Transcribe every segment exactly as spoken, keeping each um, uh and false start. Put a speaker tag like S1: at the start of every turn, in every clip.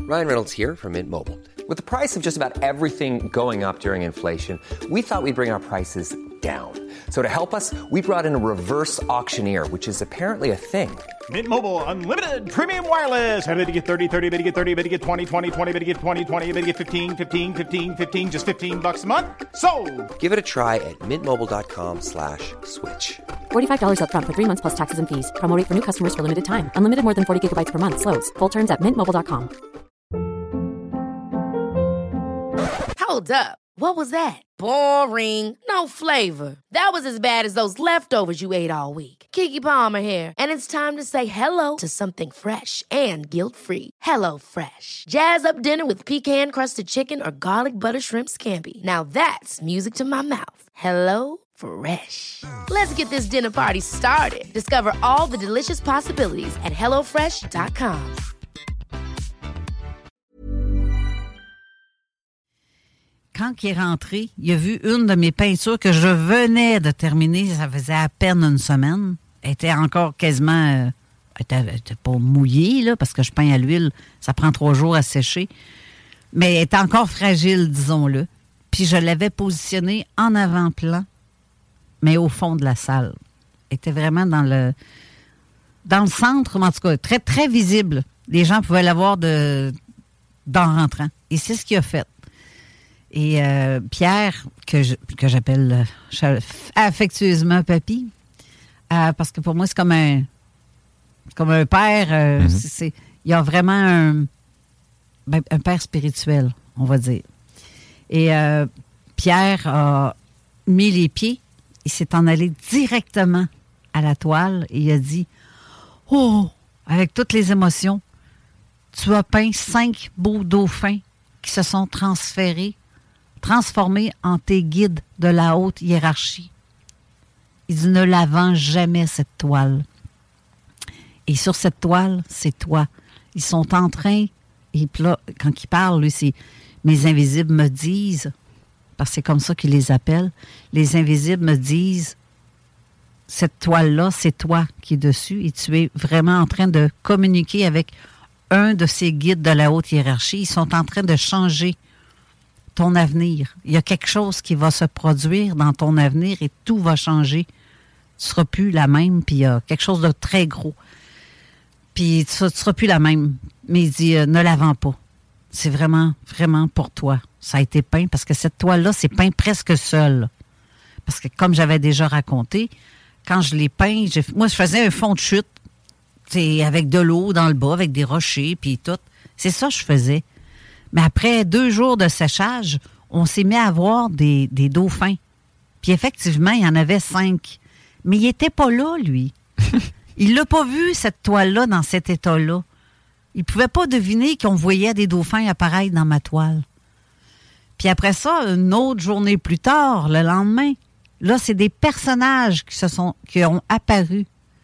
S1: Ryan Reynolds here from Mint Mobile. With the price of just about everything going up during inflation, we thought we'd bring our prices down. So to help us, we brought in a reverse auctioneer, which is apparently a thing.
S2: Mint Mobile Unlimited Premium Wireless. How to get thirty, thirty, how to get thirty, how to get twenty, twenty, twenty, how to get twenty, twenty, how to get fifteen, fifteen, fifteen, fifteen, just fifteen bucks a month? Sold!
S1: Give it a try at mintmobile.com slash switch.
S3: forty-five dollars up front for three months plus taxes and fees. Promo rate for new customers for limited time. Unlimited more than forty gigabytes per month. Slows full terms at mint mobile dot com.
S4: Hold up. What was that? Boring. No flavor. That was as bad as those leftovers you ate all week. Keke Palmer here, and it's time to say hello to something fresh and guilt-free. Hello Fresh. Jazz up dinner with pecan-crusted chicken or garlic butter shrimp scampi. Now that's music to my mouth. Hello Fresh. Let's get this dinner party started. Discover all the delicious possibilities at hello fresh dot com.
S5: Quand il est rentré, il a vu une de mes peintures que je venais de terminer. Ça faisait à peine une semaine. Elle était encore quasiment... Euh, elle était, elle était pas mouillée, là, parce que je peins à l'huile. Ça prend trois jours à sécher. Mais elle était encore fragile, disons-le. Puis je l'avais positionnée en avant-plan, mais au fond de la salle. Elle était vraiment dans le... Dans le centre, mais en tout cas, très, très visible. Les gens pouvaient la voir de, d'en rentrant. Et c'est ce qu'il a fait. Et euh, Pierre, que, je, que j'appelle euh, affectueusement Papy, euh, parce que pour moi, c'est comme un, comme un père. Euh, mm-hmm. c'est, c'est, il y a vraiment un, ben, un père spirituel, on va dire. Et euh, Pierre a mis les pieds, il s'est en allé directement à la toile et il a dit « Oh, avec toutes les émotions, tu as peint cinq beaux dauphins qui se sont transférés transformé en tes guides de la haute hiérarchie. » Il dit, ne la vends jamais, cette toile. Et sur cette toile, c'est toi. Ils sont en train, et là, quand il parle, lui, c'est mes invisibles me disent, parce que c'est comme ça qu'il les appelle, les invisibles me disent, cette toile-là, c'est toi qui es dessus, et tu es vraiment en train de communiquer avec un de ces guides de la haute hiérarchie. Ils sont en train de changer ton avenir. Il y a quelque chose qui va se produire dans ton avenir et tout va changer. Tu ne seras plus la même, puis il y a quelque chose de très gros. Puis tu ne seras plus la même. Mais il dit, euh, ne la vends pas. C'est vraiment, vraiment pour toi. Ça a été peint, parce que cette toile-là, c'est peint presque seul. Parce que comme j'avais déjà raconté, quand je l'ai peint, j'ai, moi, je faisais un fond de chute, avec de l'eau dans le bas, avec des rochers, puis tout. C'est ça que je faisais. Mais après deux jours de séchage, on s'est mis à voir des, des dauphins. Puis effectivement, il y en avait cinq. Mais il n'était pas là, lui. Il l'a pas vu, cette toile-là, dans cet état-là. Il ne pouvait pas deviner qu'on voyait des dauphins apparaître dans ma toile. Puis après ça, une autre journée plus tard, le lendemain, là, c'est des personnages qui se sont qui ont apparu.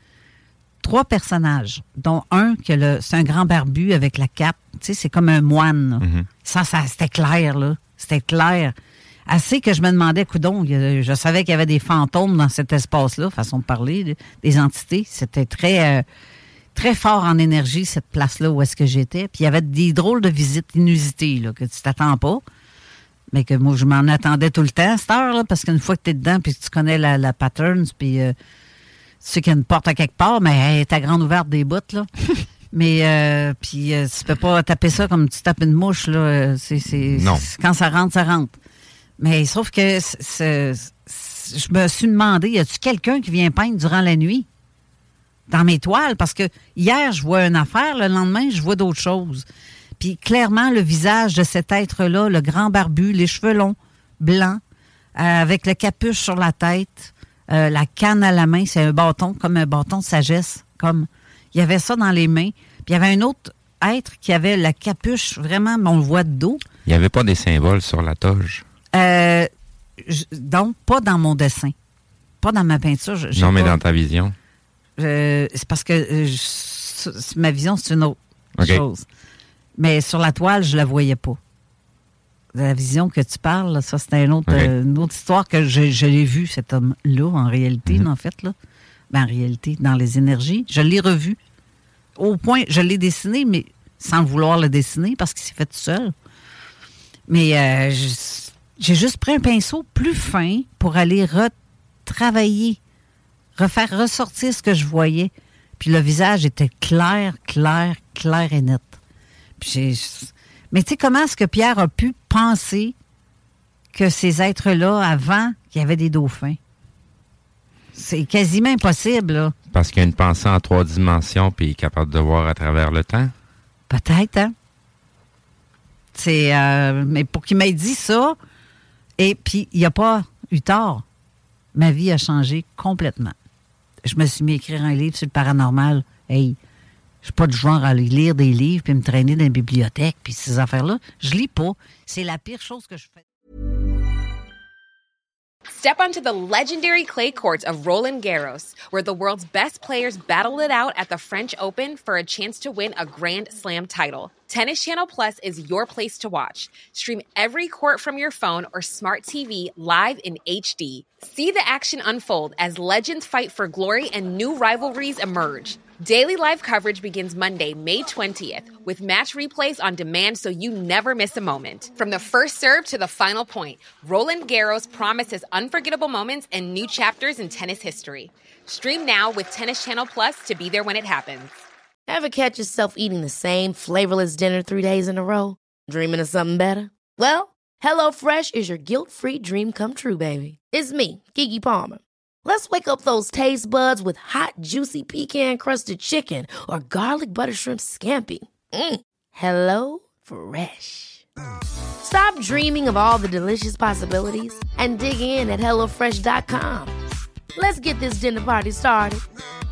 S5: Trois personnages, dont un, que le, c'est un grand barbu avec la cape. Tu sais, c'est comme un moine. Mm-hmm. Ça, ça, c'était clair, là. C'était clair. Assez que je me demandais, coudonc, je savais qu'il y avait des fantômes dans cet espace-là, façon de parler, des entités. C'était très, euh, très fort en énergie, cette place-là où est-ce que j'étais. Puis il y avait des drôles de visites inusitées, là, que tu t'attends pas. Mais que moi, je m'en attendais tout le temps à cette heure-là, parce qu'une fois que tu es dedans, puis que tu connais la, la patterns, puis... Euh, tu sais qu'il y a une porte à quelque part, mais elle est à grande ouverte des bouts, là. mais, euh, puis, euh, tu peux pas taper ça comme tu tapes une mouche, là. C'est, c'est,
S6: non.
S5: C'est, quand ça rentre, ça rentre. Mais sauf que c'est, c'est, je me suis demandé, y a-tu quelqu'un qui vient peindre durant la nuit dans mes toiles? Parce que hier, je vois une affaire, le lendemain, je vois d'autres choses. Puis clairement, le visage de cet être-là, le grand barbu, les cheveux longs, blancs, euh, avec le capuche sur la tête, Euh, la canne à la main, c'est un bâton, comme un bâton de sagesse. Comme il y avait ça dans les mains. Puis il y avait un autre être qui avait la capuche, vraiment, on le voit de dos.
S6: Il n'y avait pas des symboles sur la toge?
S5: Euh, je, donc, pas dans mon dessin. Pas dans ma peinture. J'ai
S6: non, mais
S5: pas,
S6: dans ta vision?
S5: Euh, c'est parce que euh, je, ma vision, c'est une autre
S6: okay.
S5: chose. Mais sur la toile, je la voyais pas. La vision que tu parles, ça, c'était une autre, okay. euh, une autre histoire que je, je l'ai vu, cet homme-là, en réalité, mm-hmm. en fait, là. Ben, en réalité, dans les énergies. Je l'ai revu. Au point, je l'ai dessiné, mais sans vouloir le dessiner parce qu'il s'est fait tout seul. Mais euh, je- j'ai juste pris un pinceau plus fin pour aller retravailler, refaire ressortir ce que je voyais. Puis le visage était clair, clair, clair et net. Puis j'ai... Mais tu sais, comment est-ce que Pierre a pu penser que ces êtres-là, avant, qu'il y avait des dauphins? C'est quasiment impossible, là.
S6: Parce qu'il y a une pensée en trois dimensions puis il est capable de voir à travers le temps.
S5: Peut-être, hein? C'est, euh, mais pour qu'il m'ait dit ça, et puis il n'y a pas eu tort. Ma vie a changé complètement. Je me suis mis à écrire un livre sur le paranormal. Hey, je suis pas du genre à aller lire des livres puis me traîner dans la bibliothèque puis ces affaires-là. Je lis pas. C'est la pire chose que je fais.
S7: Step onto the legendary clay courts of Roland Garros, where the world's best players battle it out at the French Open for a chance to win a Grand Slam title. Tennis Channel Plus is your place to watch. Stream every court from your phone or smart T V live in H D. See the action unfold as legends fight for glory and new rivalries emerge. Daily live coverage begins Monday, May twentieth, with match replays on demand so you never miss a moment. From the first serve to the final point, Roland Garros promises unforgettable moments and new chapters in tennis history. Stream now with Tennis Channel Plus to be there when it happens.
S4: Ever catch yourself eating the same flavorless dinner three days in a row? Dreaming of something better? Well, HelloFresh is your guilt-free dream come true, baby. It's me, Keke Palmer. Let's wake up those taste buds with hot, juicy pecan-crusted chicken or garlic butter shrimp scampi. Mm. Hello Fresh. Stop dreaming of all the delicious possibilities and dig in at hello fresh dot com. Let's get this dinner party started.